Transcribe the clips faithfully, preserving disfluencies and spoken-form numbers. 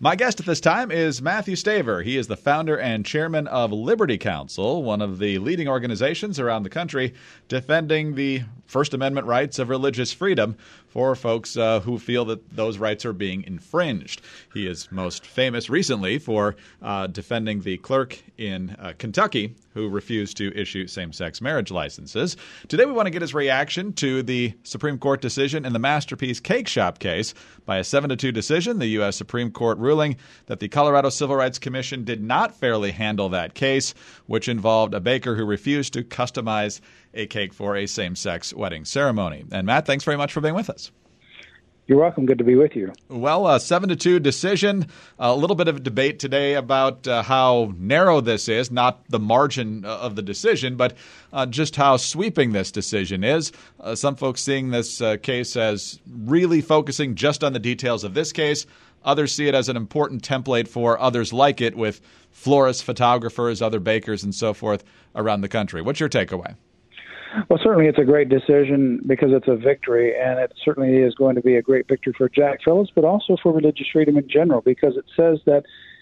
My guest at this time is Matthew Staver. He is the founder and chairman of Liberty Counsel, one of the leading organizations around the country defending the First Amendment rights of religious freedom for folks uh, who feel that those rights are being infringed. He is most famous recently for uh, defending the clerk in uh, Kentucky who refused to issue same-sex marriage licenses. Today we want to get his reaction to the Supreme Court decision in the Masterpiece Cake Shop case. By a seven to two decision, the U S Supreme Court ruling that the Colorado Civil Rights Commission did not fairly handle that case, which involved a baker who refused to customize a cake for a same-sex wedding ceremony. And Matt, thanks very much for being with us. You're welcome. Good to be with you. Well, a seven to two decision, a little bit of a debate today about uh, how narrow this is, not the margin of the decision, but uh, just how sweeping this decision is. Uh, some folks seeing this uh, case as really focusing just on the details of this case. Others see it as an important template for others like it with florists, photographers, other bakers, and so forth around the country. What's your takeaway? Well, certainly it's a great decision because it's a victory, and it certainly is going to be a great victory for Jack Phillips, but also for religious freedom in general, because it says that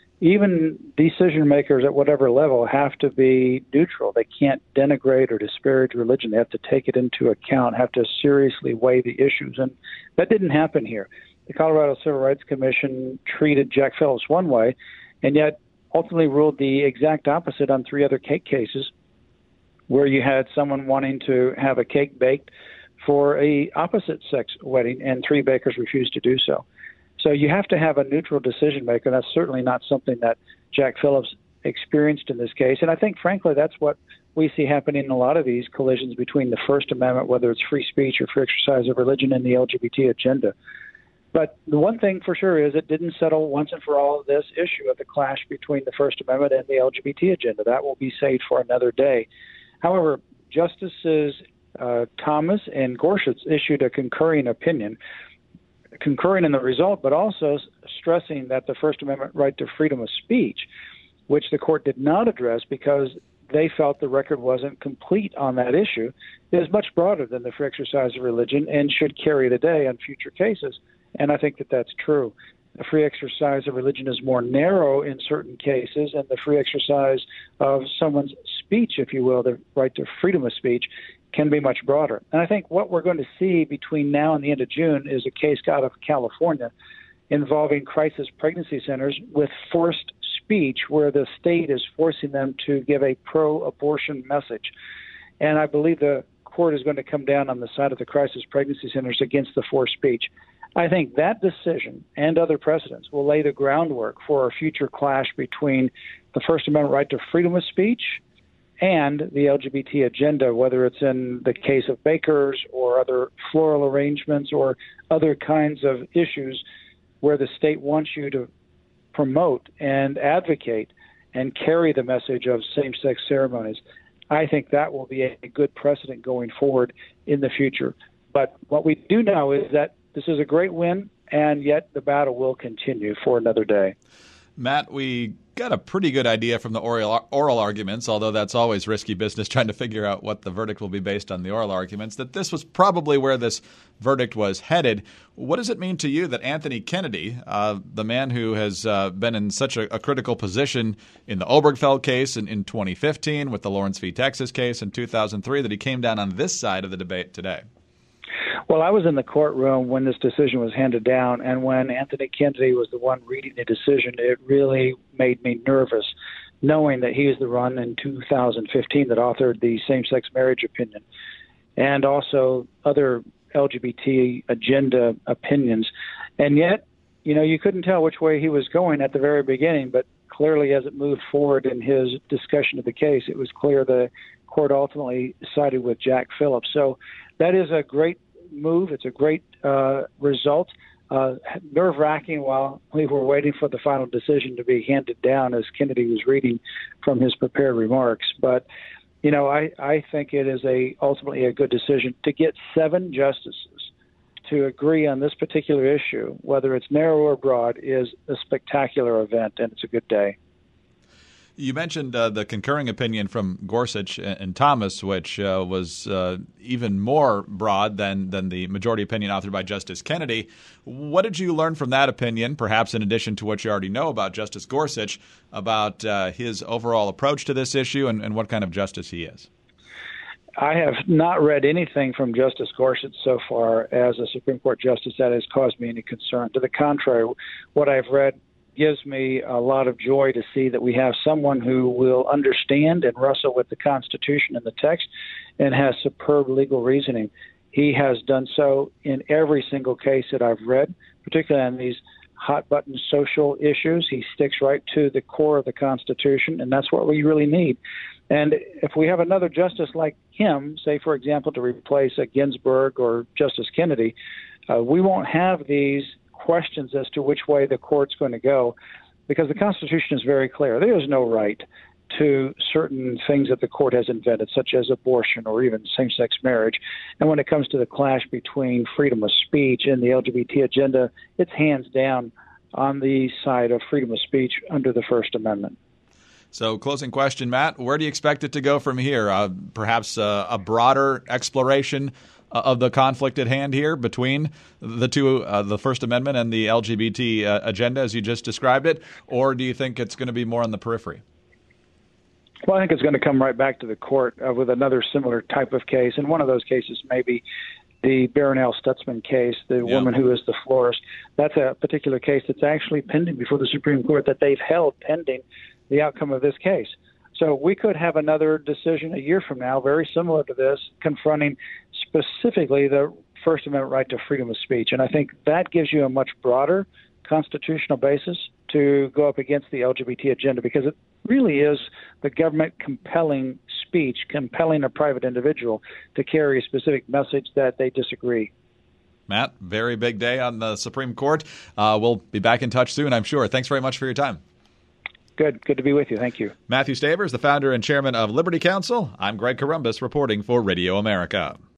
even decision makers at whatever level have to be neutral. They can't denigrate or disparage religion. They have to take it into account, have to seriously weigh the issues, and that didn't happen here. The Colorado Civil Rights Commission treated Jack Phillips one way, and yet ultimately ruled the exact opposite on three other cake cases, where you had someone wanting to have a cake baked for a opposite-sex wedding, and three bakers refused to do so. So you have to have a neutral decision maker. That's certainly not something that Jack Phillips experienced in this case. And I think, frankly, that's what we see happening in a lot of these collisions between the First Amendment, whether it's free speech or free exercise of religion, and the L G B T agenda. But the one thing for sure is it didn't settle once and for all this issue of the clash between the First Amendment and the L G B T agenda. That will be saved for another day. However, Justices uh, Thomas and Gorsuch issued a concurring opinion, concurring in the result, but also stressing that the First Amendment right to freedom of speech, which the court did not address because they felt the record wasn't complete on that issue, is much broader than the free exercise of religion and should carry the day on future cases. And I think that that's true. The free exercise of religion is more narrow in certain cases, and the free exercise of someone's speech, if you will, the right to freedom of speech, can be much broader. And I think what we're going to see between now and the end of June is a case out of California involving crisis pregnancy centers with forced speech, where the state is forcing them to give a pro-abortion message. And I believe the court is going to come down on the side of the crisis pregnancy centers against the forced speech. I think that decision and other precedents will lay the groundwork for a future clash between the First Amendment right to freedom of speech and the L G B T agenda, whether it's in the case of bakers or other floral arrangements or other kinds of issues where the state wants you to promote and advocate and carry the message of same-sex ceremonies. I think that will be a good precedent going forward in the future. But what we do know is that this is a great win, and yet the battle will continue for another day. Matt, we got a pretty good idea from the oral, oral arguments, although that's always risky business trying to figure out what the verdict will be based on the oral arguments, that this was probably where this verdict was headed. What does it mean to you that Anthony Kennedy, uh, the man who has uh, been in such a, a critical position in the Obergefell case in, in twenty fifteen, with the Lawrence v. Texas case in two thousand three, that he came down on this side of the debate today? Well, I was in the courtroom when this decision was handed down, and when Anthony Kennedy was the one reading the decision, it really made me nervous, knowing that he was the one in two thousand fifteen that authored the same-sex marriage opinion, and also other L G B T agenda opinions. And yet, you know, you couldn't tell which way he was going at the very beginning, but clearly as it moved forward in his discussion of the case, it was clear the court ultimately sided with Jack Phillips. So that is a great move. It's a great uh, result. Uh, nerve-wracking while we were waiting for the final decision to be handed down as Kennedy was reading from his prepared remarks. But, you know, I, I think it is a ultimately a good decision to get seven justices to agree on this particular issue, whether it's narrow or broad, is a spectacular event, and it's a good day. You mentioned uh, the concurring opinion from Gorsuch and, and Thomas, which uh, was uh, even more broad than, than the majority opinion authored by Justice Kennedy. What did you learn from that opinion, perhaps in addition to what you already know about Justice Gorsuch, about uh, his overall approach to this issue and, and what kind of justice he is? I have not read anything from Justice Gorsuch so far as a Supreme Court justice that has caused me any concern. To the contrary, what I've read gives me a lot of joy to see that we have someone who will understand and wrestle with the Constitution and the text and has superb legal reasoning. He has done so in every single case that I've read, particularly on these hot-button social issues. He sticks right to the core of the Constitution, and that's what we really need. And if we have another justice like him, say, for example, to replace a Ginsburg or Justice Kennedy, uh, we won't have these questions as to which way the court's going to go, because the Constitution is very clear. There is no right to certain things that the court has invented, such as abortion or even same-sex marriage. And when it comes to the clash between freedom of speech and the L G B T agenda, it's hands down on the side of freedom of speech under the First Amendment. So, closing question, Matt, where do you expect it to go from here? Uh, perhaps uh, a broader exploration of the conflict at hand here between the two, uh, the First Amendment and the L G B T uh, agenda, as you just described it? Or do you think it's going to be more on the periphery? Well, I think it's going to come right back to the court uh, with another similar type of case. And one of those cases may be the Barronelle Stutzman case, the yeah. woman who is the florist. That's a particular case that's actually pending before the Supreme Court, that they've held pending the outcome of this case. So we could have another decision a year from now, very similar to this, confronting specifically the First Amendment right to freedom of speech. And I think that gives you a much broader constitutional basis to go up against the L G B T agenda, because it really is the government compelling speech, compelling a private individual to carry a specific message that they disagree. Matt, very big day on the Supreme Court. Uh, we'll be back in touch soon, I'm sure. Thanks very much for your time. Good. Good to be with you. Thank you. Matthew Staver is the founder and chairman of Liberty Counsel. I'm Greg Corombos reporting for Radio America.